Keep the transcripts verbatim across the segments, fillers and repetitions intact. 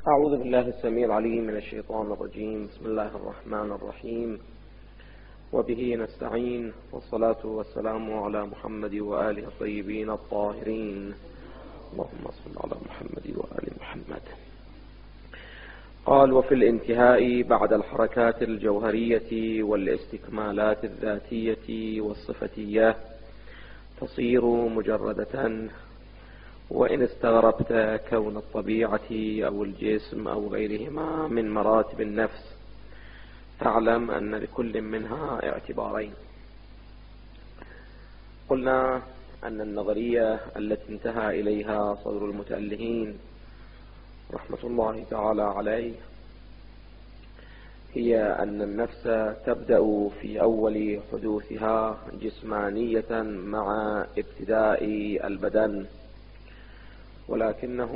أعوذ بالله السميع العليم من الشيطان الرجيم. بسم الله الرحمن الرحيم، وبه نستعين، والصلاة والسلام على محمد وآله الطيبين الطاهرين. اللهم صل على محمد وآل محمد. قال: وفي الانتهاء بعد الحركات الجوهرية والاستكمالات الذاتية والصفتية تصير مجردة، وإن استغربت كون الطبيعة أو الجسم أو غيرهما من مراتب النفس فاعلم أن لكل منها اعتبارين. قلنا أن النظرية التي انتهى إليها صدر المتألهين رحمة الله تعالى عليه هي أن النفس تبدأ في أول حدوثها جسمانية مع ابتداء البدن، ولكنه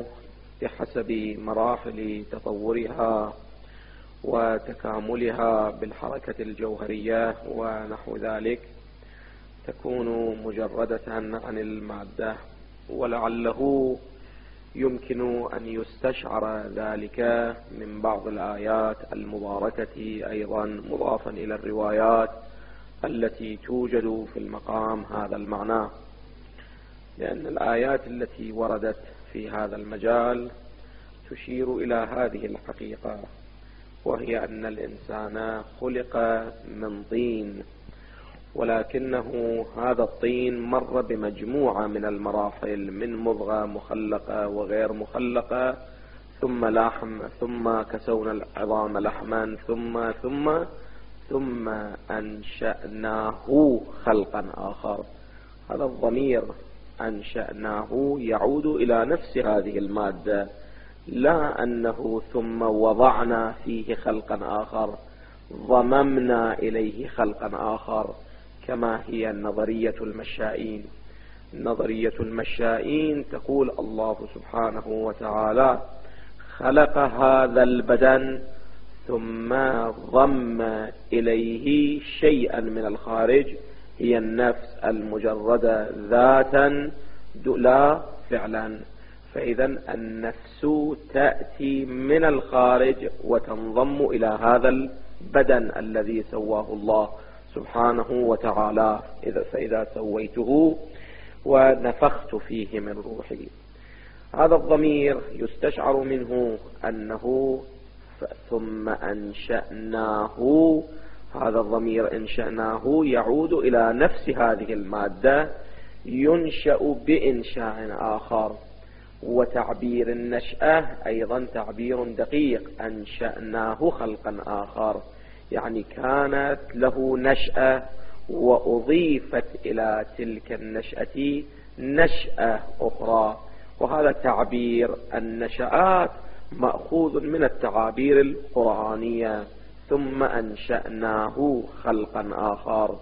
بحسب مراحل تطورها وتكاملها بالحركة الجوهرية ونحو ذلك تكون مجردة عن المادة، ولعله يمكن أن يستشعر ذلك من بعض الآيات المباركة أيضا مضافا إلى الروايات التي توجد في المقام هذا المعنى، لأن الآيات التي وردت في هذا المجال تشير إلى هذه الحقيقة، وهي أن الإنسان خلق من طين، ولكنه هذا الطين مر بمجموعة من المراحل، من مضغة مخلقة وغير مخلقة، ثم لحم، ثم كسونا العظام لحما، ثم ثم ثم أنشأناه خلقا آخر. هذا الضمير أنشأناه يعود إلى نفس هذه المادة، لا أنه ثم وضعنا فيه خلقا آخر، ضممنا إليه خلقا آخر، كما هي النظرية المشائين. نظرية المشائين تقول الله سبحانه وتعالى خلق هذا البدن ثم ضم إليه شيئا من الخارج، هي النفس المجردة ذاتا لا فعلا. فإذا النفس تأتي من الخارج وتنضم إلى هذا البدن الذي سواه الله سبحانه وتعالى. إذا فإذا سويته ونفخت فيه من روحي، هذا الضمير يستشعر منه أنه ثم أنشأناه، هذا الضمير أنشأناه يعود إلى نفس هذه المادة، ينشأ بإنشاء آخر. وتعبير النشأة أيضا تعبير دقيق، أنشأناه خلقا آخر، يعني كانت له نشأة وأضيفت إلى تلك النشأة نشأة أخرى. وهذا تعبير النشآت مأخوذ من التعابير القرآنية، ثم أنشأناه خلقا آخر،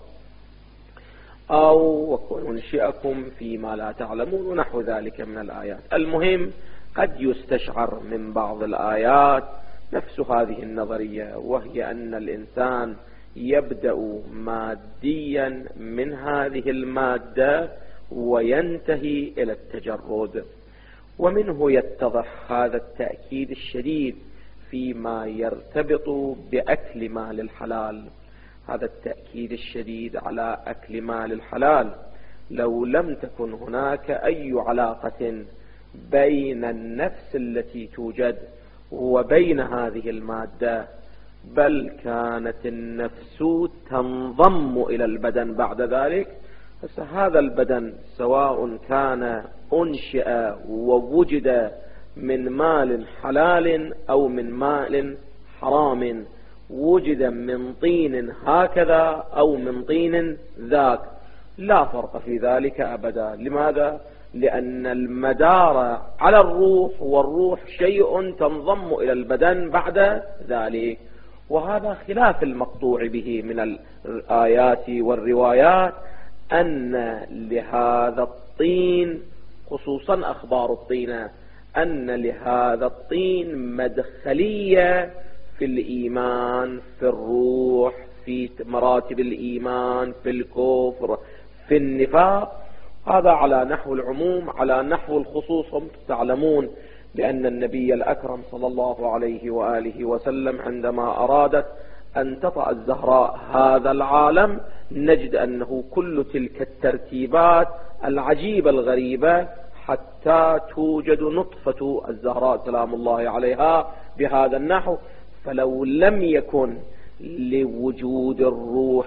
أو وننشئكم فيما لا تعلمون ونحو ذلك من الآيات. المهم قد يستشعر من بعض الآيات نفس هذه النظرية، وهي أن الإنسان يبدأ ماديا من هذه المادة وينتهي إلى التجرد. ومنه يتضح هذا التأكيد الشديد فيما يرتبط بأكل مال الحلال، هذا التأكيد الشديد على أكل مال الحلال. لو لم تكن هناك أي علاقة بين النفس التي توجد وبين هذه المادة، بل كانت النفس تنضم إلى البدن بعد ذلك، هذا البدن سواء كان أنشئ ووجد من مال حلال أو من مال حرام، وجد من طين هكذا أو من طين ذاك، لا فرق في ذلك أبدا. لماذا؟ لأن المدار على الروح، والروح شيء تنضم إلى البدن بعد ذلك، وهذا خلاف المقطوع به من الآيات والروايات، أن لهذا الطين، خصوصا أخبار الطين، أن لهذا الطين مدخلية في الإيمان، في الروح، في مراتب الإيمان، في الكفر، في النفاق. هذا على نحو العموم. على نحو الخصوص هم تعلمون بأن النبي الأكرم صلى الله عليه وآله وسلم عندما أرادت أن تطأ الزهراء هذا العالم نجد أنه كل تلك الترتيبات العجيبة الغريبة حتى توجد نطفة الزهراء سلام الله عليها بهذا النحو. فلو لم يكن لوجود الروح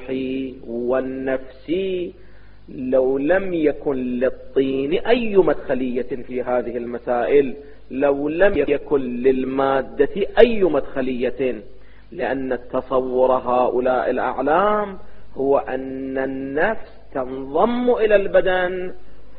والنفس، لو لم يكن للطين أي مدخلية في هذه المسائل، لو لم يكن للمادة أي مدخلية، لأن تصور هؤلاء الأعلام هو أن النفس تنضم إلى البدن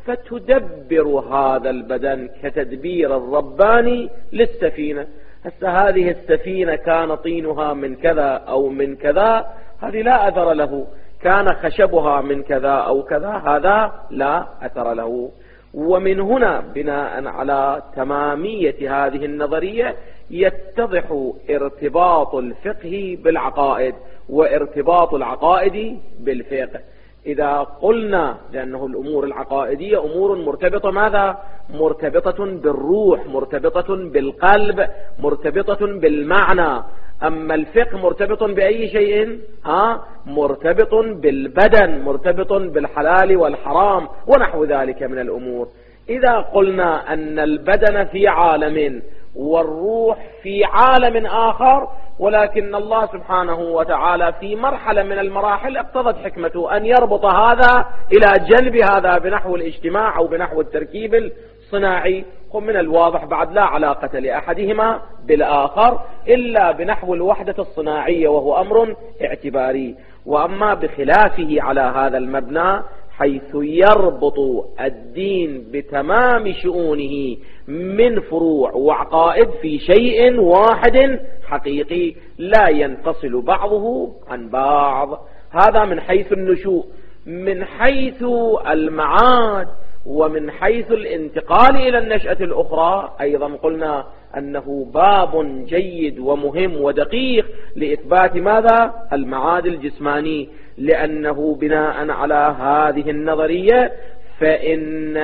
فتدبر هذا البدن كتدبير الرباني للسفينة. هسه هذه السفينة كان طينها من كذا أو من كذا، هذه لا أثر له، كان خشبها من كذا أو كذا، هذا لا أثر له. ومن هنا بناء على تمامية هذه النظرية يتضح ارتباط الفقه بالعقائد وارتباط العقائد بالفقه. إذا قلنا لأنه الأمور العقائدية أمور مرتبطة ماذا؟ مرتبطة بالروح، مرتبطة بالقلب، مرتبطة بالمعنى. أما الفقه مرتبط بأي شيء؟ ها؟ مرتبط بالبدن، مرتبط بالحلال والحرام ونحو ذلك من الأمور. إذا قلنا أن البدن في عالم والروح في عالم آخر، ولكن الله سبحانه وتعالى في مرحلة من المراحل اقتضت حكمته أن يربط هذا إلى جنب هذا بنحو الاجتماع أو بنحو التركيب الصناعي، ومن الواضح بعد لا علاقة لأحدهما بالآخر إلا بنحو الوحدة الصناعية، وهو أمر اعتباري. وأما بخلافه على هذا المبنى حيث يربط الدين بتمام شؤونه من فروع وعقائد في شيء واحد حقيقي لا ينفصل بعضه عن بعض. هذا من حيث النشوء. من حيث المعاد ومن حيث الانتقال إلى النشأة الأخرى أيضا قلنا أنه باب جيد ومهم ودقيق لإثبات ماذا؟ المعاد الجسماني، لأنه بناء على هذه النظرية فإن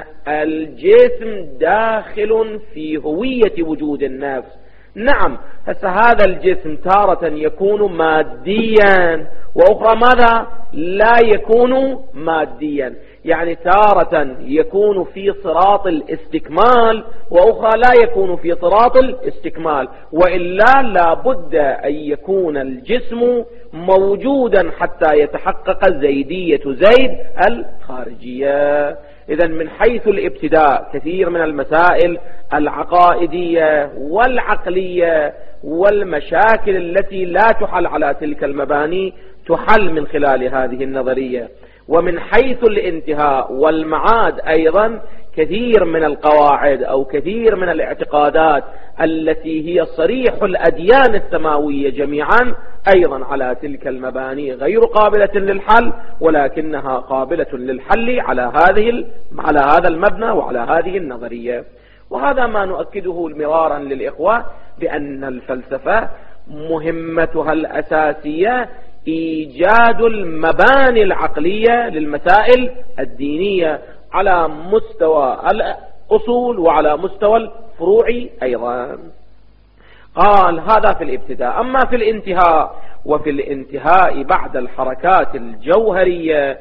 الجسم داخل في هوية وجود النفس. نعم، هسه هذا الجسم تارة يكون ماديا وأخرى ماذا؟ لا يكون ماديا. يعني تارة يكون في صراط الاستكمال وأخرى لا يكون في صراط الاستكمال، وإلا لابد أن يكون الجسم موجودا حتى يتحقق زيدية زيد الخارجية. إذن من حيث الابتداء كثير من المسائل العقائدية والعقلية والمشاكل التي لا تحل على تلك المباني تحل من خلال هذه النظرية. ومن حيث الانتهاء والمعاد أيضا كثير من القواعد أو كثير من الاعتقادات التي هي صريح الأديان السماوية جميعا أيضا على تلك المباني غير قابلة للحل، ولكنها قابلة للحل على هذه على هذا المبنى وعلى هذه النظرية. وهذا ما نؤكده مرارا للإخوة بأن الفلسفة مهمتها الأساسية إيجاد المباني العقلية للمسائل الدينية على مستوى الأصول وعلى مستوى الفروع أيضا. قال هذا في الابتداء. أما في الانتهاء، وفي الانتهاء بعد الحركات الجوهرية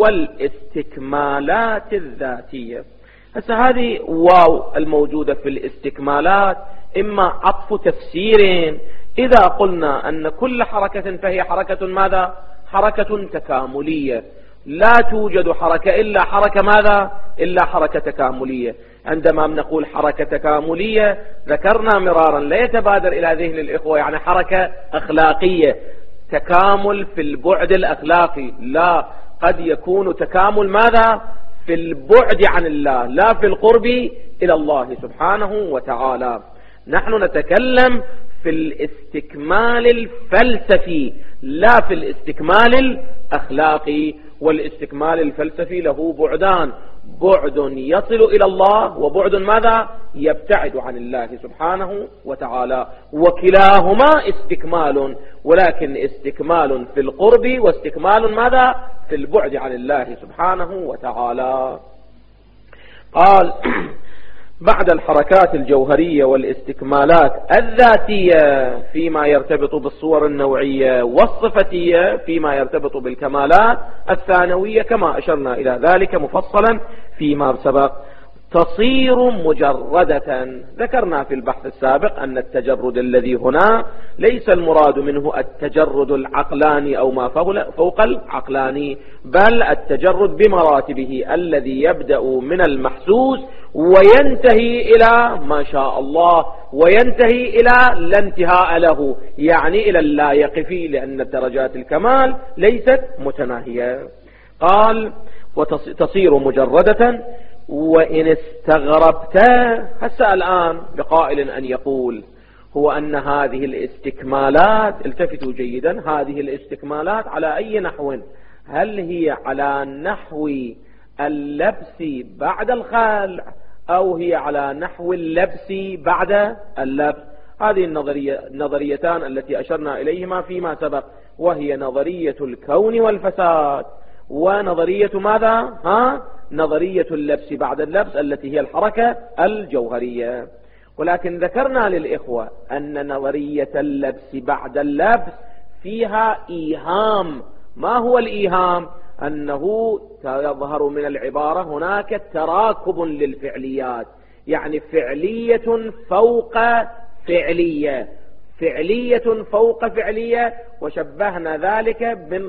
والاستكمالات الذاتية. هسه هذه واو الموجودة في الاستكمالات إما عطف تفسيرين. إذا قلنا أن كل حركة فهي حركة ماذا؟ حركة تكاملية. لا توجد حركة إلا حركة ماذا؟ إلا حركة تكاملية. عندما نقول حركة تكاملية ذكرنا مرارا لا يتبادر إلى ذهن الإخوة يعني حركة أخلاقية، تكامل في البعد الأخلاقي، لا، قد يكون تكامل ماذا؟ في البعد عن الله، لا في القرب إلى الله سبحانه وتعالى. نحن نتكلم في الاستكمال الفلسفي لا في الاستكمال الأخلاقي. والاستكمال الفلسفي له بعدان، بعد يصل إلى الله وبعد ماذا؟ يبتعد عن الله سبحانه وتعالى، وكلاهما استكمال، ولكن استكمال في القرب واستكمال ماذا؟ في البعد عن الله سبحانه وتعالى. قال بعد الحركات الجوهرية والاستكمالات الذاتية فيما يرتبط بالصور النوعية والصفتية فيما يرتبط بالكمالات الثانوية كما أشرنا إلى ذلك مفصلا فيما سبق، تصير مجردة. ذكرنا في البحث السابق أن التجرد الذي هنا ليس المراد منه التجرد العقلاني أو ما فوق العقلاني، بل التجرد بمراتبه الذي يبدأ من المحسوس وينتهي إلى ما شاء الله وينتهي إلى لا انتهاء له، يعني إلى اللا يقفي، لأن درجات الكمال ليست متناهية. قال وتصير مجردة وإن استغربت. هسه الآن بقائل أن يقول هو أن هذه الاستكمالات، التفتوا جيدا، هذه الاستكمالات على أي نحو؟ هل هي على نحو اللبس بعد الخلع أو هي على نحو اللبس بعد اللبس؟ هذه النظرية النظريتان التي أشرنا إليهما فيما سبق، وهي نظرية الكون والفساد ونظرية ماذا؟ ها؟ نظرية اللبس بعد اللبس التي هي الحركة الجوهرية. ولكن ذكرنا للإخوة أن نظرية اللبس بعد اللبس فيها إيهام. ما هو الإيهام؟ أنه يظهر من العبارة هناك تراكب للفعليات، يعني فعلية فوق فعلية، فعلية فوق فعلية. وشبهنا ذلك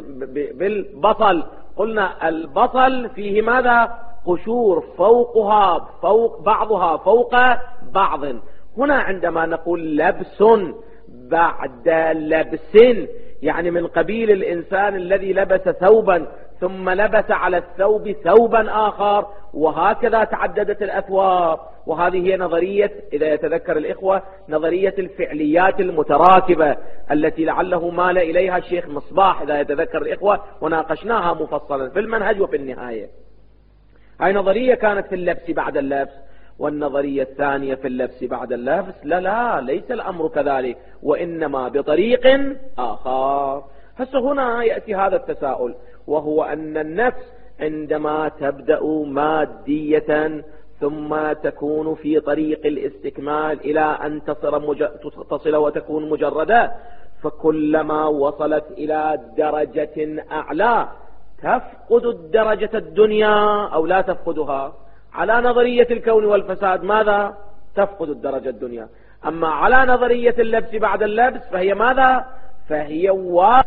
بالبصل، قلنا البصل فيه ماذا؟ قشور فوقها فوق بعضها فوق بعض. هنا عندما نقول لبس بعد لبس، يعني من قبيل الإنسان الذي لبس ثوبا ثم لبس على الثوب ثوبا آخر، وهكذا تعددت الأثواب. وهذه هي نظرية، إذا يتذكر الإخوة، نظرية الفعليات المتراكبة التي لعله مال إليها الشيخ مصباح، إذا يتذكر الإخوة، وناقشناها مفصلا في المنهج وفي النهاية. هاي نظرية كانت في اللبس بعد اللبس. والنظرية الثانية في اللبس بعد اللبس لا لا ليس الأمر كذلك، وإنما بطريق آخر. هسه هنا يأتي هذا التساؤل، وهو أن النفس عندما تبدأ مادية ثم تكون في طريق الاستكمال إلى أن تصل وتكون مجردة، فكلما وصلت إلى درجة أعلى تفقد الدرجة الدنيا أو لا تفقدها. على نظرية الكون والفساد ماذا؟ تفقد الدرجة الدنيا. أما على نظرية اللبس بعد اللبس فهي ماذا؟ فهي واحد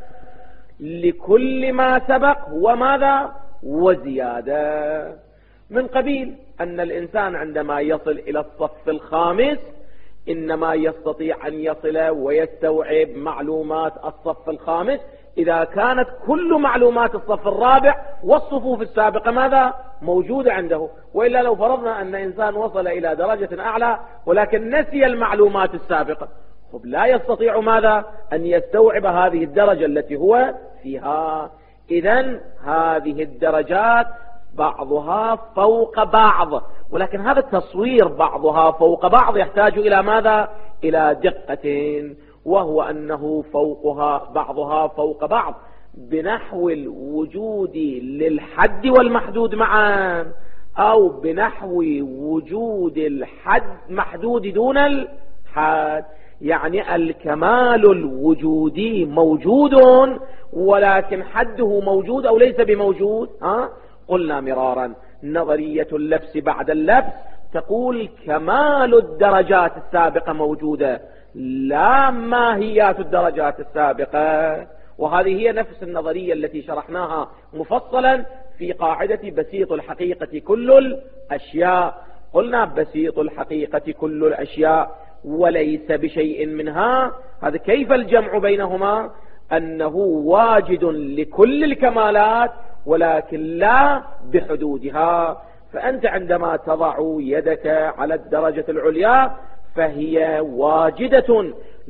لكل ما سبق وماذا؟ وزيادة. من قبيل أن الإنسان عندما يصل إلى الصف الخامس إنما يستطيع أن يصل ويستوعب معلومات الصف الخامس إذا كانت كل معلومات الصف الرابع والصفوف السابقة ماذا؟ موجودة عنده. وإلا لو فرضنا أن إنسان وصل إلى درجة أعلى ولكن نسي المعلومات السابقة، خب لا يستطيع ماذا؟ أن يستوعب هذه الدرجة التي هو فيها. إذن هذه الدرجات بعضها فوق بعض، ولكن هذا التصوير بعضها فوق بعض يحتاج إلى ماذا؟ إلى دقة، وهو أنه فوقها بعضها فوق بعض بنحو الوجود للحد والمحدود معا، أو بنحو وجود الحد محدود دون الحد. يعني الكمال الوجودي موجود ولكن حده موجود أو ليس بموجود. ها؟ قلنا مرارا نظرية اللبس بعد اللبس تقول كمال الدرجات السابقة موجودة لا ماهيات الدرجات السابقة. وهذه هي نفس النظرية التي شرحناها مفصلا في قاعدة بسيط الحقيقة كل الأشياء. قلنا بسيط الحقيقة كل الأشياء وليس بشيء منها. هذا كيف الجمع بينهما؟ أنه واجد لكل الكمالات ولكن لا بحدودها. فأنت عندما تضع يدك على الدرجة العليا فهي واجدة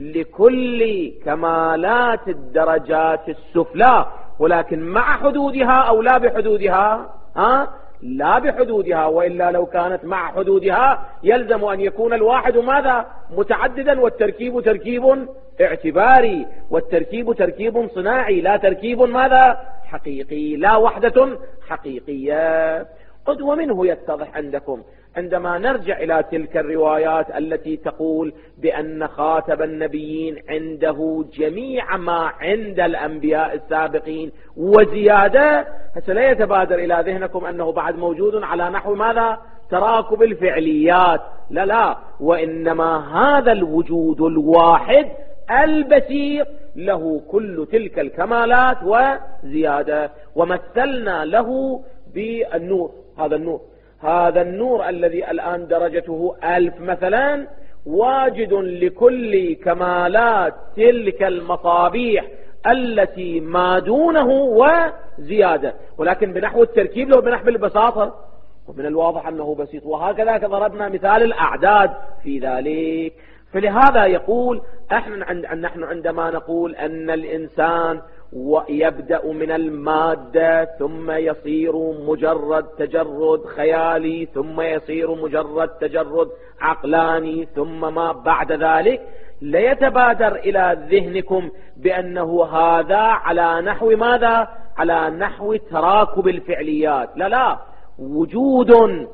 لكل كمالات الدرجات السفلى، ولكن مع حدودها أو لا بحدودها؟ ها؟ لا بحدودها. وإلا لو كانت مع حدودها يلزم أن يكون الواحد ماذا؟ متعددا، والتركيب تركيب اعتباري، والتركيب تركيب صناعي، لا تركيب ماذا؟ حقيقي، لا وحدة حقيقية. قد ومنه يتضح عندكم عندما نرجع إلى تلك الروايات التي تقول بأن خاتم النبيين عنده جميع ما عند الأنبياء السابقين وزيادة، فلا يتبادر إلى ذهنكم أنه بعد موجود على نحو ماذا؟ تراكب الفعليات. لا لا، وإنما هذا الوجود الواحد البسيط له كل تلك الكمالات وزيادة. ومثلنا له بالنور، هذا النور هذا النور الذي الآن درجته ألف مثلا، واجد لكل كمالات تلك المصابيح التي ما دونه وزيادة، ولكن بنحو التركيب له بنحو البساطة، ومن الواضح أنه بسيط. وهكذا ضربنا مثال الأعداد في ذلك. فلهذا يقول احنا نحن عندما نقول أن الإنسان ويبدأ من المادة ثم يصير مجرد تجرد خيالي ثم يصير مجرد تجرد عقلاني ثم ما بعد ذلك، ليتبادر إلى ذهنكم بأنه هذا على نحو ماذا؟ على نحو تراكب الفعليات. لا لا، وجود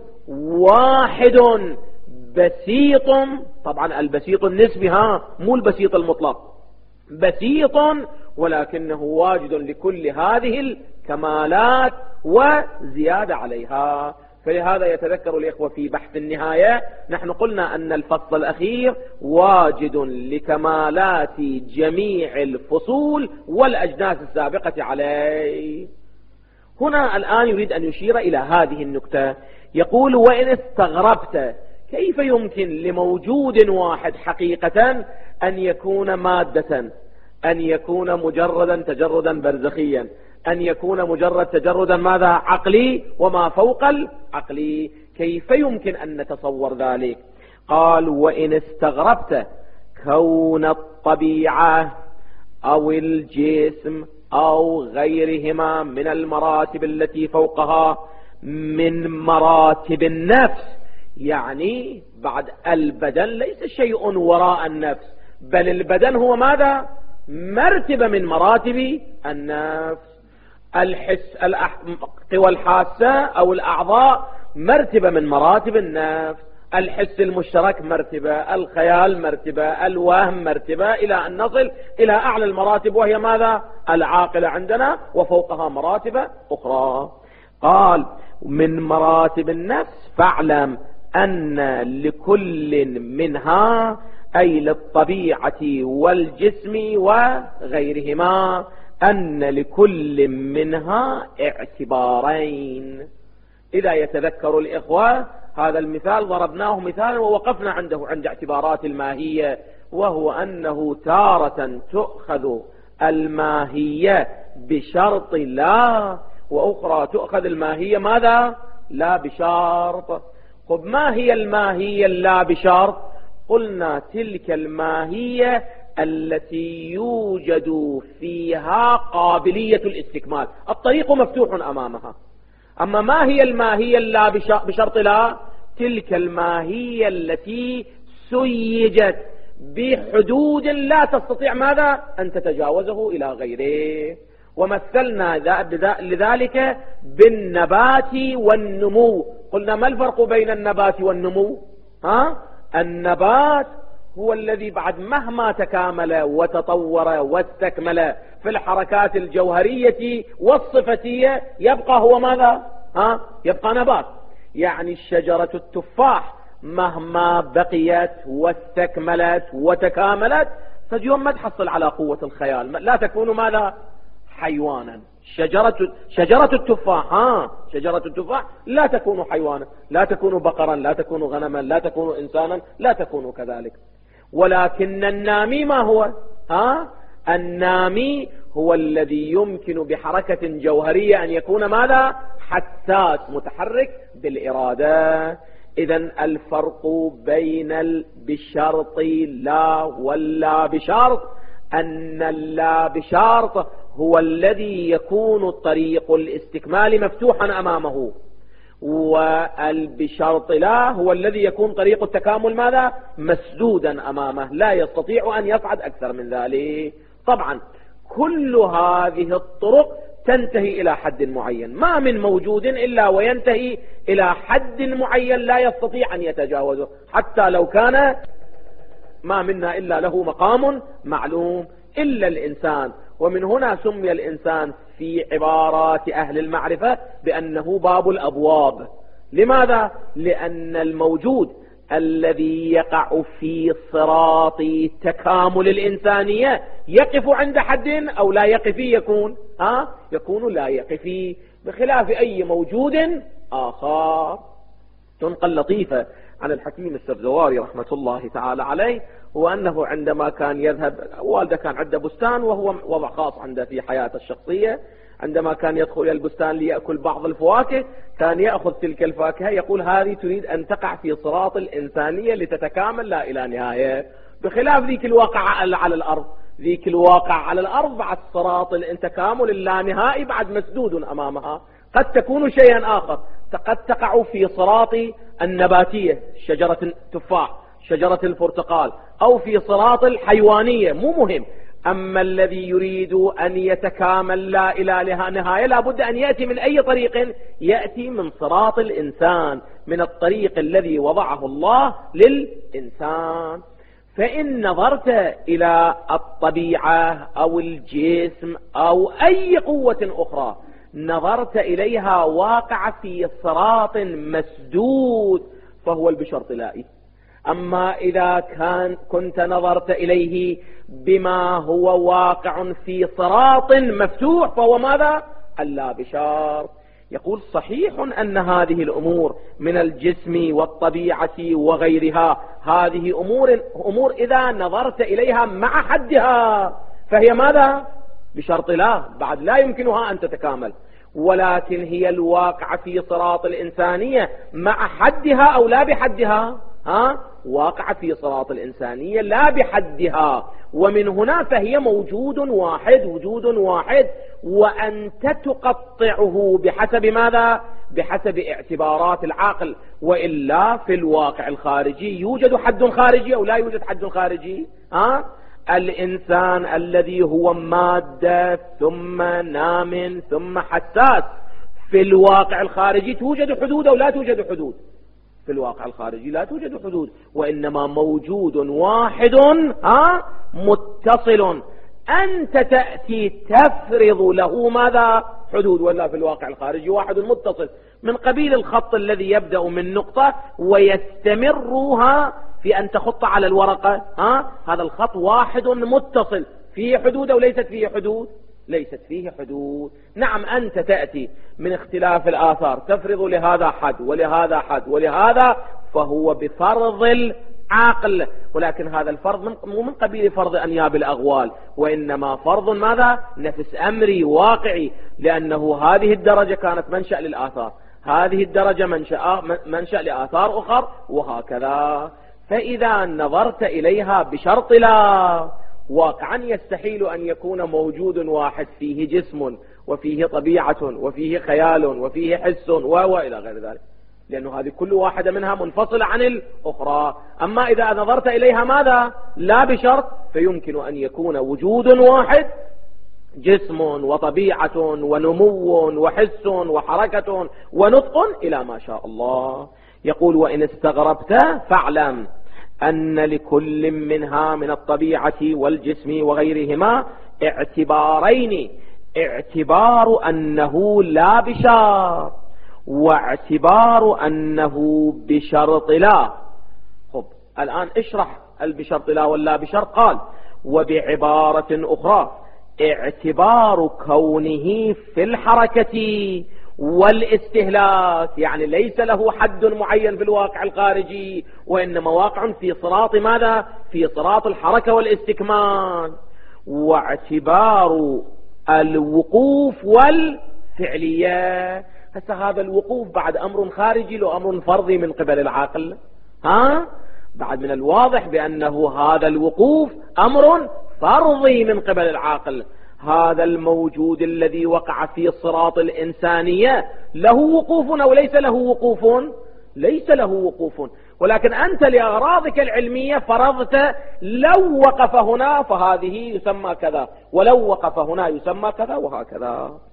واحد بسيط، طبعا البسيط النسبي، ها مو البسيط المطلق، بسيط ولكنه واجد لكل هذه الكمالات وزيادة عليها. فلهذا يتذكر الإخوة في بحث النهاية نحن قلنا أن الفصل الأخير واجد لكمالات جميع الفصول والأجناس السابقة عليه. هنا الآن يريد أن يشير إلى هذه النكتة، يقول وإن استغربت كيف يمكن لموجود واحد حقيقة أن يكون مادة، أن يكون مجردا تجردا برزخيا، أن يكون مجرد تجردا ماذا؟ عقلي وما فوق العقلي، كيف يمكن أن نتصور ذلك؟ قال وإن استغربت كون الطبيعة أو الجسم أو غيرهما من المراتب التي فوقها من مراتب النفس، يعني بعد البدن ليس شيء وراء النفس، بل البدن هو ماذا؟ مرتبة من مراتب النفس. الحس القوى الحاسة أو الأعضاء مرتبة من مراتب النفس، الحس المشترك مرتبة، الخيال مرتبة، الوهم مرتبة، إلى أن نصل إلى أعلى المراتب وهي ماذا؟ العاقلة عندنا، وفوقها مراتب أخرى. قال من مراتب النفس فاعلم أن لكل منها، أي للطبيعة والجسم وغيرهما، أن لكل منها اعتبارين. إذا يتذكر الإخوة هذا المثال ضربناه مثالا ووقفنا عنده عند اعتبارات الماهية، وهو أنه تارة تؤخذ الماهية بشرط لا، وأخرى تؤخذ الماهية ماذا؟ لا بشرط. طب ما هي الماهية لا بشرط؟ قلنا تلك الماهية التي يوجد فيها قابلية الاستكمال، الطريق مفتوح أمامها. أما ما هي الماهية لا بشرط لا؟ تلك الماهية التي سيجت بحدود لا تستطيع ماذا؟ أن تتجاوزه إلى غيره. ومثلنا لذلك بالنبات والنمو. قلنا ما الفرق بين النبات والنمو؟ ها؟ النبات هو الذي بعد مهما تكامل وتطور واستكمل في الحركات الجوهرية والصفتية يبقى هو ماذا؟ ها؟ يبقى نبات. يعني الشجرة التفاح مهما بقيت واستكملت وتكاملت فاليوم ما تحصل على قوة الخيال، لا تكون ماذا؟ حيوانا. شجرة شجرة التفاح ها شجرة التفاح لا تكون حيوانا، لا تكون بقرا، لا تكون غنما، لا تكون إنسانا، لا تكون كذلك. ولكن النامي ما هو؟ ها النامي هو الذي يمكن بحركة جوهرية أن يكون ماذا؟ حساس متحرك بالإرادة. إذن الفرق بين بشرط لا واللا بشرط أن اللا بشرط هو الذي يكون طريق الاستكمال مفتوحا أمامه، والبشرط لا هو الذي يكون طريق التكامل ماذا؟ مسدودا أمامه، لا يستطيع أن يصعد أكثر من ذلك. طبعا كل هذه الطرق تنتهي إلى حد معين. ما من موجود إلا وينتهي إلى حد معين لا يستطيع أن يتجاوزه، حتى لو كان ما منا إلا له مقام معلوم إلا الإنسان. ومن هنا سمي الإنسان في عبارات أهل المعرفة بأنه باب الأبواب. لماذا؟ لأن الموجود الذي يقع في صراط تكامل الإنسانية يقف عند حد أو لا يقف يكون ها يكون لا يقف، بخلاف أي موجود آخر. تنقل لطيفة عن الحكيم السبزواري رحمة الله تعالى عليه، هو أنه عندما كان يذهب، والده كان عنده بستان وهو وضع خاص عنده في حياته الشخصية، عندما كان يدخل إلى البستان ليأكل بعض الفواكه كان يأخذ تلك الفاكهة يقول هذه تريد أن تقع في صراط الإنسانية لتتكامل لا إلى نهاية، بخلاف ذيك الواقع على الأرض. ذيك الواقع على الأرض بعد صراط التكامل اللانهائي بعد مسدود أمامها، قد تكون شيئا آخر، قد تقع في صراط النباتية شجرة التفاح شجرة البرتقال، أو في صراط الحيوانية، مو مهم. أما الذي يريد أن يتكامل لا إلى نهاية لابد أن يأتي من أي طريق، يأتي من صراط الإنسان، من الطريق الذي وضعه الله للإنسان. فإن نظرت إلى الطبيعة أو الجسم أو أي قوة أخرى نظرت إليها واقع في صراط مسدود فهو البشر طلائي. أما إذا كان كنت نظرت إليه بما هو واقع في صراط مفتوح فهو ماذا؟ اللابشار. يقول صحيح أن هذه الأمور من الجسم والطبيعة وغيرها هذه أمور, أمور إذا نظرت إليها مع حدها فهي ماذا؟ بشرط لا، بعد لا يمكنها أن تتكامل، ولكن هي الواقع في صراط الإنسانية مع حدها أو لا بحدها، ها؟ واقع في صراط الإنسانية لا بحدها، ومن هنا فهي موجود واحد وجود واحد، وأنت تقطعه بحسب ماذا؟ بحسب اعتبارات العقل، وإلا في الواقع الخارجي يوجد حد خارجي أو لا يوجد حد خارجي، ها؟ الإنسان الذي هو مادة ثم نام ثم حساس، في الواقع الخارجي توجد حدود أو لا توجد حدود؟ في الواقع الخارجي لا توجد حدود، وإنما موجود واحد ها متصل، أنت تأتي تفرض له ماذا؟ حدود. ولا في الواقع الخارجي واحد متصل من قبيل الخط الذي يبدأ من نقطة ويستمرها في أن تخط على الورقة، ها؟ هذا الخط واحد متصل، فيه حدود أو ليست فيه حدود؟ ليست فيه حدود. نعم أنت تأتي من اختلاف الآثار تفرض لهذا حد ولهذا حد ولهذا، فهو بفرض العقل، ولكن هذا الفرض مو من قبيل فرض أنياب الأغوال، وإنما فرض ماذا؟ نفس أمري واقعي، لأنه هذه الدرجة كانت منشأ للآثار، هذه الدرجة منشأ, منشأ لآثار أخر، وهكذا. فإذا نظرت إليها بشرط لا، واقعا يستحيل أن يكون موجود واحد فيه جسم وفيه طبيعة وفيه خيال وفيه حس وإلى غير ذلك، لأنه هذه كل واحدة منها منفصلة عن الأخرى. أما إذا نظرت إليها ماذا؟ لا بشرط، فيمكن أن يكون وجود واحد جسم وطبيعة ونمو وحس وحركة ونطق إلى ما شاء الله. يقول وإن استغربت فاعلم أن لكل منها من الطبيعة والجسم وغيرهما اعتبارين، اعتبار أنه لا بشرط واعتبار أنه بشرط لا. خب الآن اشرح البشرط لا واللا بشرط. قال وبعبارة أخرى اعتبار كونه في الحركة والاستهلاك، يعني ليس له حد معين في الواقع الخارجي، وإنما واقع في صراط ماذا؟ في صراط الحركة والاستكمال. واعتبار الوقوف والفعلية، هسه هذا الوقوف بعد أمر خارجي لو أمر فرضي من قبل العقل، ها؟ بعد من الواضح بأنه هذا الوقوف أمر فرضي من قبل العقل. هذا الموجود الذي وقع في صراط الإنسانية له وقوف أو ليس له وقوف؟ ليس له وقوف، ولكن أنت لأغراضك العلمية فرضت لو وقف هنا فهذه يسمى كذا، ولو وقف هنا يسمى كذا، وهكذا.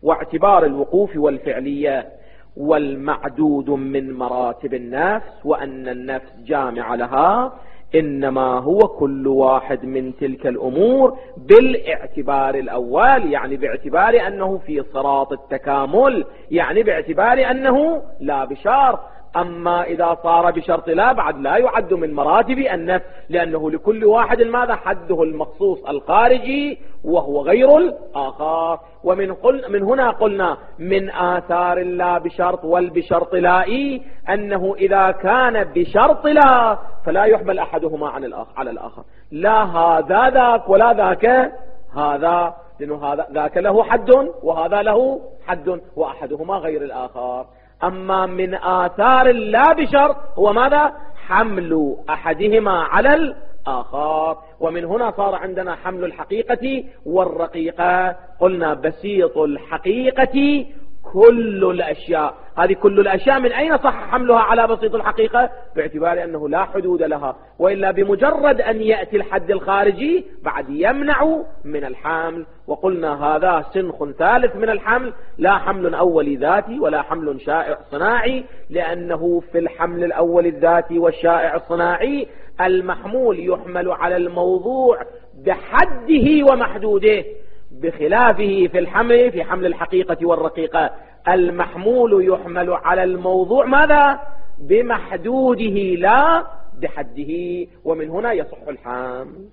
واعتبار الوقوف والفعلية والمعدود من مراتب النفس، وأن النفس جامع لها، إنما هو كل واحد من تلك الأمور بالاعتبار الأول، يعني باعتبار أنه في صراط التكامل، يعني باعتبار أنه لا بشرط. أما إذا صار بشرط لا بعد لا يعد من مراتب النفس، لأنه لكل واحد ماذا حده المخصوص الخارجي وهو غير الآخر. ومن قل من هنا قلنا من آثار لا بشرط والبشرط لائي أنه إذا كان بشرط لا فلا يحمل أحدهما عن الآخر على الآخر، لا هذا ذاك ولا ذاك هذا، لأنه هذا ذاك له حد وهذا له حد وأحدهما غير الآخر. أما من آثار لا بشرط هو ماذا؟ حمل أحدهما على الآخر. ومن هنا صار عندنا حمل الحقيقة والرقيقة. قلنا بسيط الحقيقة كل الأشياء، هذه كل الأشياء من أين صح حملها على بسيط الحقيقة؟ باعتبار أنه لا حدود لها، وإلا بمجرد أن يأتي الحد الخارجي بعد يمنع من الحمل. وقلنا هذا سنخ ثالث من الحمل، لا حمل أولي ذاتي ولا حمل شائع صناعي، لأنه في الحمل الأول الذاتي والشائع الصناعي المحمول يحمل على الموضوع بحده ومحدوده، بخلافه في الحمل في حمل الحقيقة والرقيقة المحمول يحمل على الموضوع ماذا؟ بمحدوده لا بحده، ومن هنا يصح الحمل.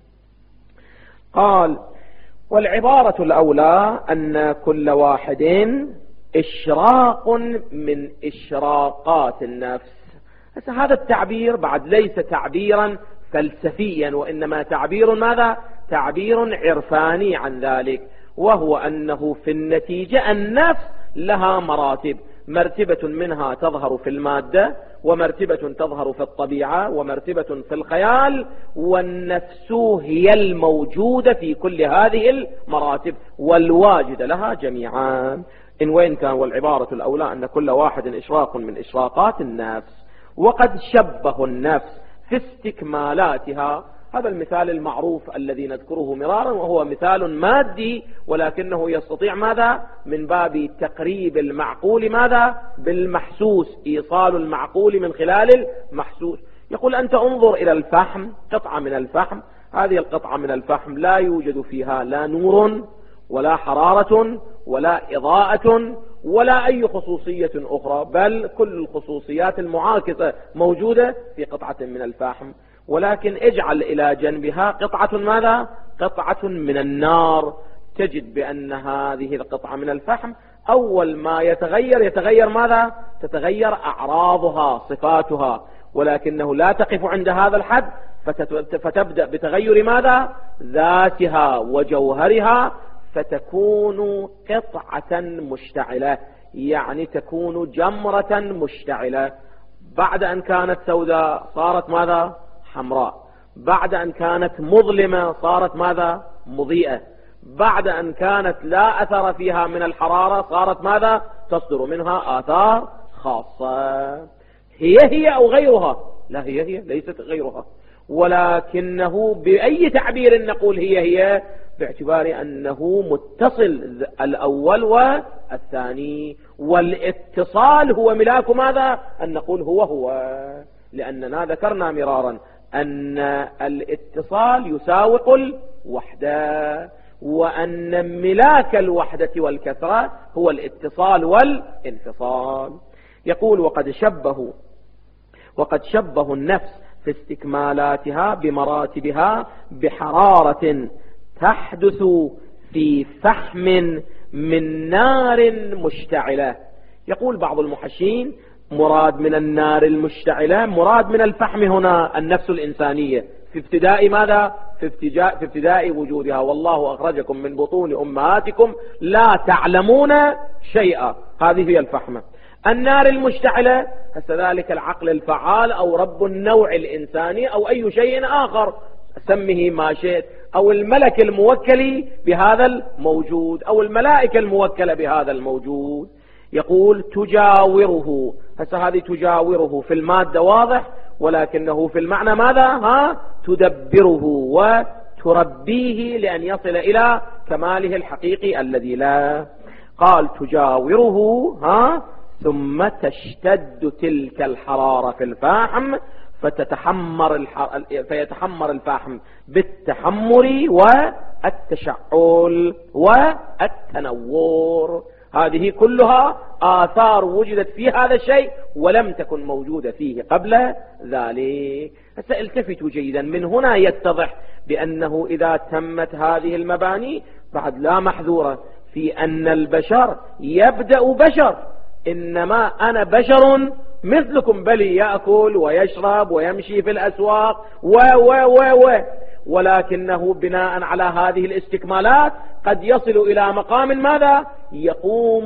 قال والعبارة الأولى أن كل واحد إشراق من إشراقات النفس. هذا التعبير بعد ليس تعبيرا فلسفيا، وإنما تعبير ماذا؟ تعبير عرفاني عن ذلك، وهو أنه في النتيجة النفس لها مراتب، مرتبة منها تظهر في المادة، ومرتبة تظهر في الطبيعة، ومرتبة في الخيال، والنفس هي الموجودة في كل هذه المراتب والواجد لها جميعا. إن وين كان والعبارة الأولى أن كل واحد إشراق من إشراقات النفس، وقد شبه النفس في استكمالاتها. هذا المثال المعروف الذي نذكره مرارا، وهو مثال مادي، ولكنه يستطيع ماذا؟ من باب تقريب المعقول ماذا؟ بالمحسوس، إيصال المعقول من خلال المحسوس. يقول أنت انظر إلى الفحم، قطعة من الفحم، هذه القطعة من الفحم لا يوجد فيها لا نور ولا حرارة ولا إضاءة ولا أي خصوصية أخرى، بل كل الخصوصيات المعاكسة موجودة في قطعة من الفحم. ولكن اجعل إلى جنبها قطعة ماذا؟ قطعة من النار، تجد بأن هذه القطعة من الفحم أول ما يتغير يتغير ماذا؟ تتغير أعراضها صفاتها، ولكنه لا تقف عند هذا الحد، فتبدأ بتغير ماذا؟ ذاتها وجوهرها، فتكون قطعة مشتعلة، يعني تكون جمرة مشتعلة. بعد أن كانت سوداء صارت ماذا؟ حمراء. بعد أن كانت مظلمة صارت ماذا؟ مضيئة. بعد أن كانت لا أثر فيها من الحرارة صارت ماذا؟ تصدر منها آثار خاصة. هي هي أو غيرها؟ لا، هي هي ليست غيرها، ولكنه بأي تعبير نقول هي هي؟ باعتبار أنه متصل الأول والثاني، والاتصال هو ملاك ماذا؟ أن نقول هو هو، لأننا ذكرنا مرارا أن الاتصال يساوق الوحدة، وأن ملاك الوحدة والكثرة هو الاتصال والانفصال. يقول وقد شبه وقد شبه النفس في استكمالاتها بمراتبها بحرارة تحدث في فحم من نار مشتعلة. يقول بعض المحشين مراد من النار المشتعلة مراد من الفحم هنا النفس الإنسانية في ابتداء ماذا؟ في ابتداء, في ابتداء وجودها، والله أخرجكم من بطون أمهاتكم لا تعلمون شيئا، هذه هي الفحمة. النار المشتعلة كذلك العقل الفعال أو رب النوع الإنساني أو أي شيء آخر، سمه ما شئت، أو الملك الموكل بهذا الموجود أو الملائكة الموكلة بهذا الموجود. يقول تجاوره، هسه هذه تجاوره في المادة واضح، ولكنه في المعنى ماذا؟ ها تدبره وتربيه لأن يصل إلى كماله الحقيقي الذي لا. قال تجاوره ها ثم تشتد تلك الحرارة في الفاحم فتتحمر الح... فيتحمر الفاحم بالتحمر والتشعل والتنور. هذه كلها آثار وجدت في هذا الشيء ولم تكن موجودة فيه قبل ذلك. التفتوا جيدا، من هنا يتضح بأنه إذا تمت هذه المباني بعد لا محذورة في أن البشر يبدأ بشر، إنما أنا بشر مثلكم، بل يأكل ويشرب ويمشي في الأسواق و و و و ولكنه بناء على هذه الاستكمالات قد يصل إلى مقام ماذا؟ يقوم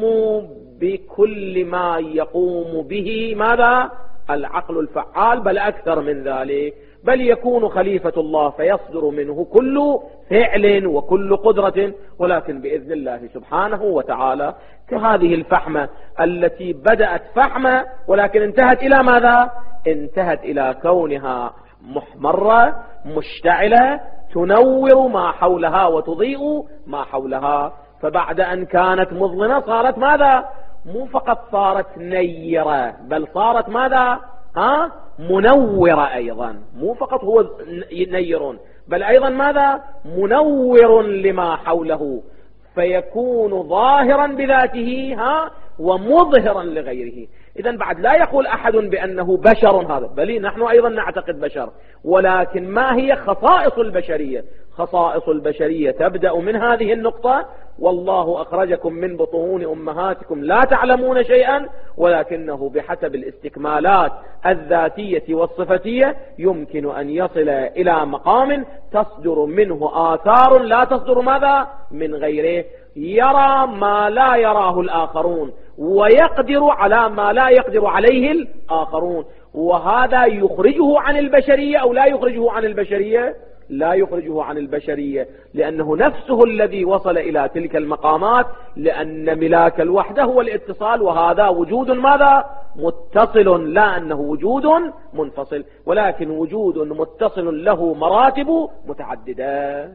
بكل ما يقوم به ماذا؟ العقل الفعال، بل أكثر من ذلك، بل يكون خليفة الله فيصدر منه كل فعل وكل قدرة، ولكن بإذن الله سبحانه وتعالى. كهذه الفحمة التي بدأت فحمة ولكن انتهت إلى ماذا؟ انتهت إلى كونها محمرة مشتعلة تنور ما حولها وتضيء ما حولها. فبعد أن كانت مظلمة صارت ماذا؟ مو فقط صارت نيرة، بل صارت ماذا؟ ها؟ منورة أيضا. مو فقط هو نير، بل أيضا ماذا؟ منور لما حوله، فيكون ظاهرا بذاته ها ومظهرا لغيره. إذن بعد لا يقول أحد بأنه بشر هذا، بل نحن أيضا نعتقد بشر، ولكن ما هي خصائص البشرية؟ خصائص البشرية تبدأ من هذه النقطة: والله أخرجكم من بطون أمهاتكم لا تعلمون شيئا، ولكنه بحسب الاستكمالات الذاتية والصفتية يمكن أن يصل إلى مقام تصدر منه آثار لا تصدر ماذا؟ من غيره. يرى ما لا يراه الآخرون، ويقدر على ما لا يقدر عليه الآخرون، وهذا يخرجه عن البشرية أو لا يخرجه عن البشرية؟ لا يخرجه عن البشرية، لأنه نفسه الذي وصل إلى تلك المقامات، لأن ملاك الوحدة هو الاتصال، وهذا وجود ماذا؟ متصل، لا أنه وجود منفصل، ولكن وجود متصل له مراتب متعددة.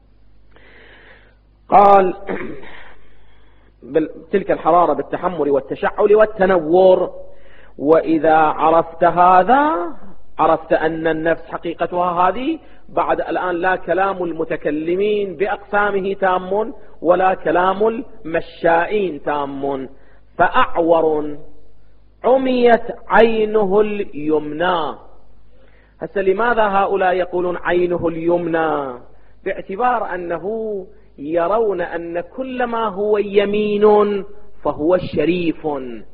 قال تلك الحرارة بالتحمل والتشعل والتنور. وإذا عرفت هذا عرفت أن النفس حقيقتها هذه. بعد الآن لا كلام المتكلمين بأقسامه تام، ولا كلام المشائين تام. فأعور عميت عينه اليمنى. هسه لماذا هؤلاء يقولون عينه اليمنى؟ باعتبار أنه يرون أن كل ما هو يمين فهو شريف،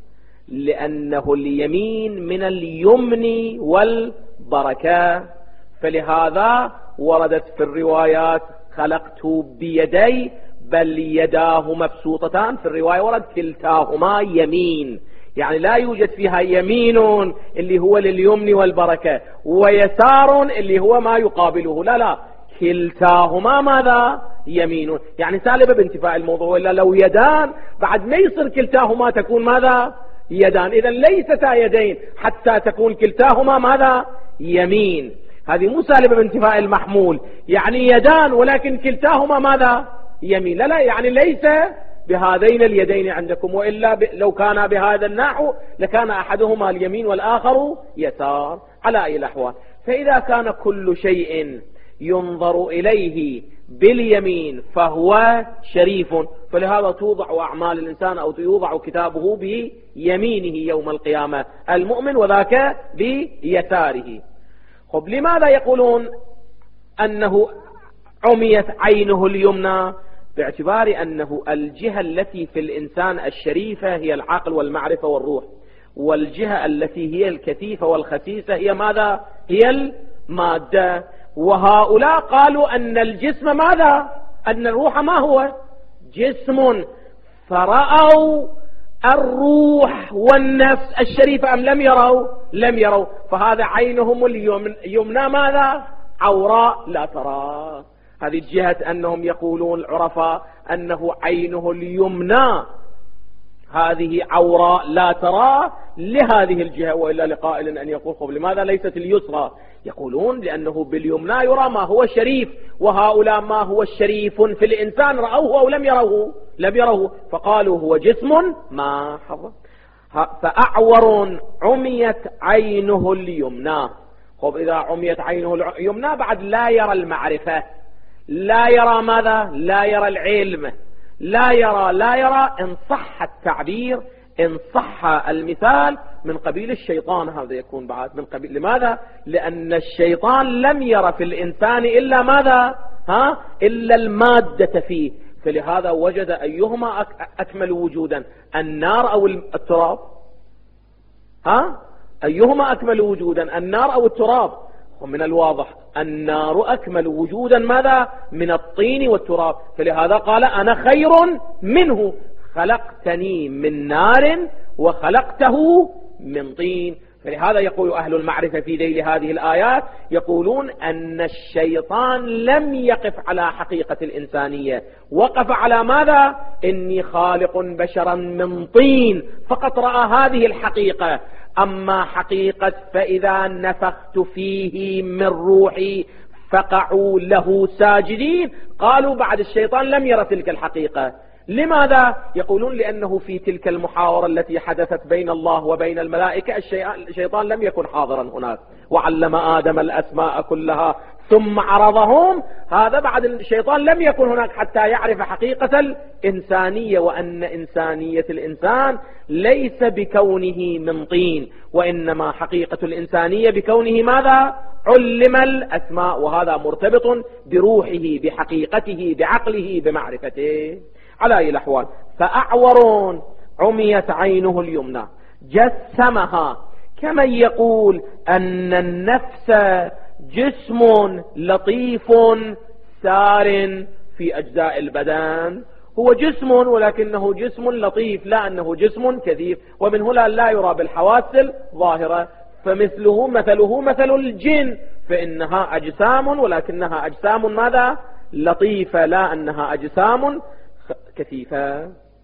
لأنه اليمين من اليمن والبركة. فلهذا وردت في الروايات خلقت بيدي، بل يداه مبسوطتان. في الرواية ورد كلتاهما يمين، يعني لا يوجد فيها يمين اللي هو لليمن والبركة ويسار اللي هو ما يقابله، لا لا، كلتاهما ماذا؟ يمين، يعني سالبة بانتفاء الموضوع. إلا لو يدان بعد ما يصير كلتاهما تكون ماذا؟ يدان. إذا ليستا يدين حتى تكون كلتاهما ماذا؟ يمين. هذه مو سالبة بانتفاء المحمول، يعني يدان ولكن كلتاهما ماذا؟ يمين. لا لا، يعني ليس بهذين اليدين عندكم، وإلا ب... لو كان بهذا النحو لكان أحدهما اليمين والآخر يسار. على أي الأحوال، فإذا كان كل شيء ينظر إليه باليمين فهو شريف، فلهذا توضع أعمال الإنسان أو يوضع كتابه بيمينه يوم القيامة المؤمن، وذاك بيساره. خب لماذا يقولون أنه عميت عينه اليمنى؟ باعتبار أنه الجهة التي في الإنسان الشريفة هي العقل والمعرفة والروح، والجهة التي هي الكثيفة والخسيسة هي ماذا؟ هي المادة. وهؤلاء قالوا أن الجسم ماذا؟ أن الروح ما هو؟ جسم. فرأوا الروح والنفس الشريفة أم لم يروا؟ لم يروا. فهذا عينهم اليمنى ماذا؟ عوراء لا ترى. هذه الجهة أنهم يقولون العرفاء أنه عينه اليمنى هذه عوراء لا ترى لهذه الجهة، وإلا لقائل أن يقول خب لماذا ليست اليسرى؟ يقولون لأنه باليمنى يرى ما هو شريف، وهؤلاء ما هو الشريف في الإنسان رأوه أو لم يروه؟ لم يروه فقالوا هو جسم ما حضر. فأعور عميت عينه اليمنى. خب إذا عميت عينه اليمنى بعد لا يرى المعرفة، لا يرى ماذا؟ لا يرى العلم، لا يرى لا يرى إن صح التعبير، إن صح المثال، من قبيل الشيطان. هذا يكون بعد من قبيل. لماذا؟ لأن الشيطان لم يرى في الإنسان إلا ماذا؟ ها؟ إلا المادة فيه. فلهذا وجد أيهما أكمل وجودا، النار أو التراب؟ ها؟ أيهما أكمل وجودا، النار أو التراب؟ ومن الواضح النار أكمل وجودا ماذا؟ من الطين والتراب. فلهذا قال أنا خير منه، خلقتني من نار وخلقته من طين. فلهذا يقول أهل المعرفة في ذيل هذه الآيات، يقولون أن الشيطان لم يقف على حقيقة الإنسانية، وقف على ماذا؟ إني خالق بشرا من طين، فقط رأى هذه الحقيقة. أما حقيقة فإذا نفخت فيه من روحي فقعوا له ساجدين، قالوا بعد الشيطان لم يرى تلك الحقيقة. لماذا؟ يقولون لأنه في تلك المحاورة التي حدثت بين الله وبين الملائكة الشيطان لم يكن حاضرا هناك. وعلم آدم الأسماء كلها ثم عرضهم، هذا بعد الشيطان لم يكن هناك حتى يعرف حقيقة الإنسانية، وأن إنسانية الإنسان ليس بكونه من طين، وإنما حقيقة الإنسانية بكونه ماذا؟ علم الأسماء، وهذا مرتبط بروحه، بحقيقته، بعقله، بمعرفته. على أي الأحوال فأعور عميت عينه اليمنى، جسمها كمن يقول أن النفس جسم لطيف سار في أجزاء البدن. هو جسم ولكنه جسم لطيف، لا أنه جسم كثيف، ومن هنا لا يرى بالحواس الظاهرة. فمثله مثله مثل الجن، فإنها أجسام ولكنها أجسام ماذا؟ لطيفة، لا أنها أجسام كثيفة.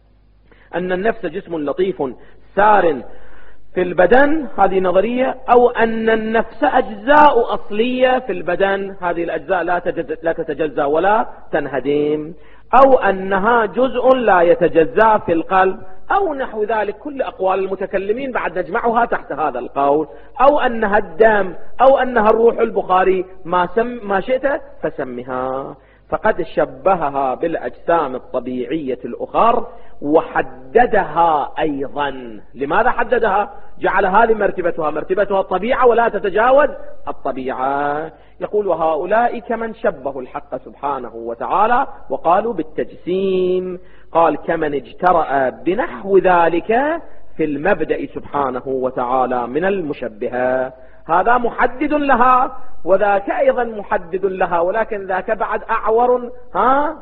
أن النفس جسم لطيف سار في البدن، هذه نظرية. أو أن النفس أجزاء أصلية في البدن، هذه الأجزاء لا لا تتجزأ ولا تنهدم. أو أنها جزء لا يتجزأ في القلب، أو نحو ذلك. كل أقوال المتكلمين بعد نجمعها تحت هذا القول. أو أنها الدم، أو أنها الروح. البخاري ما, سم ما شئت فسمها. فقد شبهها بالأجسام الطبيعية الأخر وحددها أيضا. لماذا حددها؟ جعل هذه مرتبتها مرتبتها الطبيعة ولا تتجاوز الطبيعة. يقول وهؤلاء كمن شبهوا الحق سبحانه وتعالى وقالوا بالتجسيم. قال كمن اجترأ بنحو ذلك في المبدأ سبحانه وتعالى من المشبهة. هذا محدد لها وذاك أيضا محدد لها، ولكن ذاك بعد أعور، ها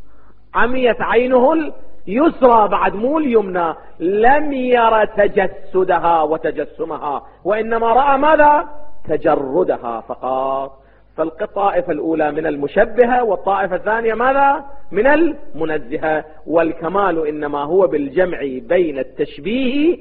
عميت عينه اليسرى بعد مو اليمنى، لم ير تجسدها وتجسمها، وإنما رأى ماذا؟ تجردها فقط. فالطائفة الأولى من المشبهة، والطائفة الثانية ماذا؟ من المنزهة. والكمال إنما هو بالجمع بين التشبيه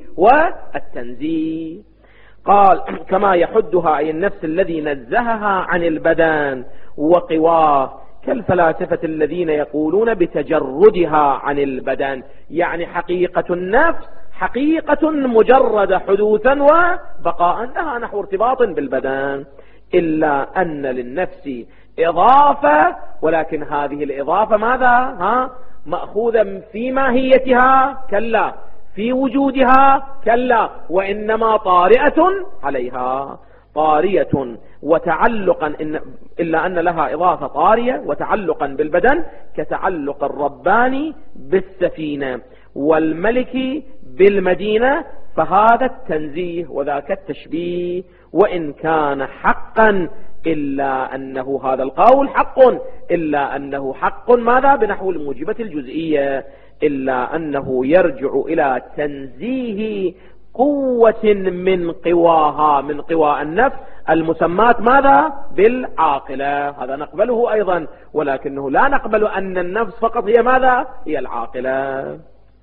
والتنزيه. قال كما يحدها أي النفس الذي نزهها عن البدن وقواه، كالفلاسفة الذين يقولون بتجردها عن البدن، يعني حقيقة النفس حقيقة مجرد حدوثا وبقاء، لها نحو ارتباط بالبدن. إلا أن للنفس إضافة، ولكن هذه الإضافة ماذا؟ ها مأخوذة في ماهيتها؟ كلا. في وجودها؟ كلا. وإنما طارئة عليها، طارية وتعلقا إن إلا أن لها إضافة طارية وتعلقا بالبدن، كتعلق الرباني بالسفينة والملك بالمدينة. فهذا التنزيه وذاك التشبيه، وإن كان حقا إلا أنه هذا القول حق، إلا أنه حق ماذا؟ بنحو الموجبة الجزئية، إلا أنه يرجع إلى تنزيه قوة من قواها، من قوى النفس المسمات ماذا؟ بالعاقلة. هذا نقبله أيضا، ولكنه لا نقبل أن النفس فقط هي ماذا؟ هي العاقلة.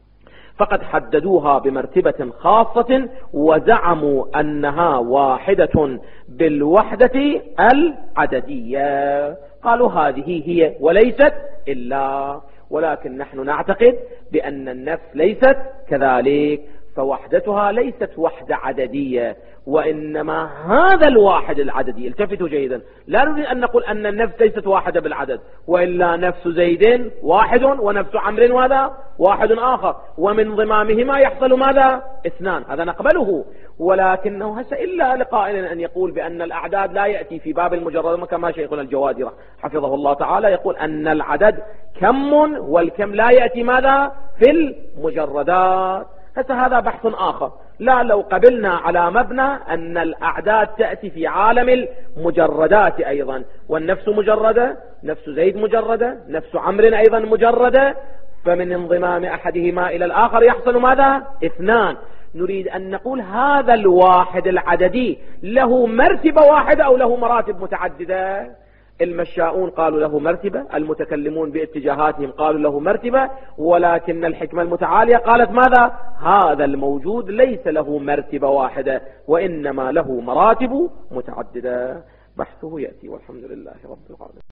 فقد حددوها بمرتبة خاصة وزعموا أنها واحدة بالوحدة العددية. قالوا هذه هي وليست إلا. ولكن نحن نعتقد بأن النفس ليست كذلك، فوحدتها ليست وحدة عددية، وإنما هذا الواحد العددي. التفتوا جيدا، لا نريد أن نقول أن النفس ليست واحدة بالعدد، وإلا نفس زيد واحد ونفس عمرو وهذا واحد آخر، ومن ضمامهما يحصل ماذا؟ اثنان، هذا نقبله. ولكنه هسه إلا لقائل أن يقول بأن الأعداد لا يأتي في باب المجرد، كما شيخنا الجوادي حفظه الله تعالى يقول أن العدد كم، والكم لا يأتي ماذا؟ في المجردات. هسه هذا بحث آخر. لا، لو قبلنا على مبنى أن الأعداد تأتي في عالم المجردات أيضا، والنفس مجردة، نفس زيد مجردة، نفس عمرو أيضا مجردة، فمن انضمام أحدهما إلى الآخر يحصل ماذا؟ اثنان. نريد أن نقول هذا الواحد العددي له مرتبة واحدة أو له مراتب متعددة؟ المشاؤون قالوا له مرتبة، المتكلمون باتجاهاتهم قالوا له مرتبة، ولكن الحكمة المتعالية قالت ماذا؟ هذا الموجود ليس له مرتبة واحدة، وإنما له مراتب متعددة. بحثه يأتي، والحمد لله رب العالمين.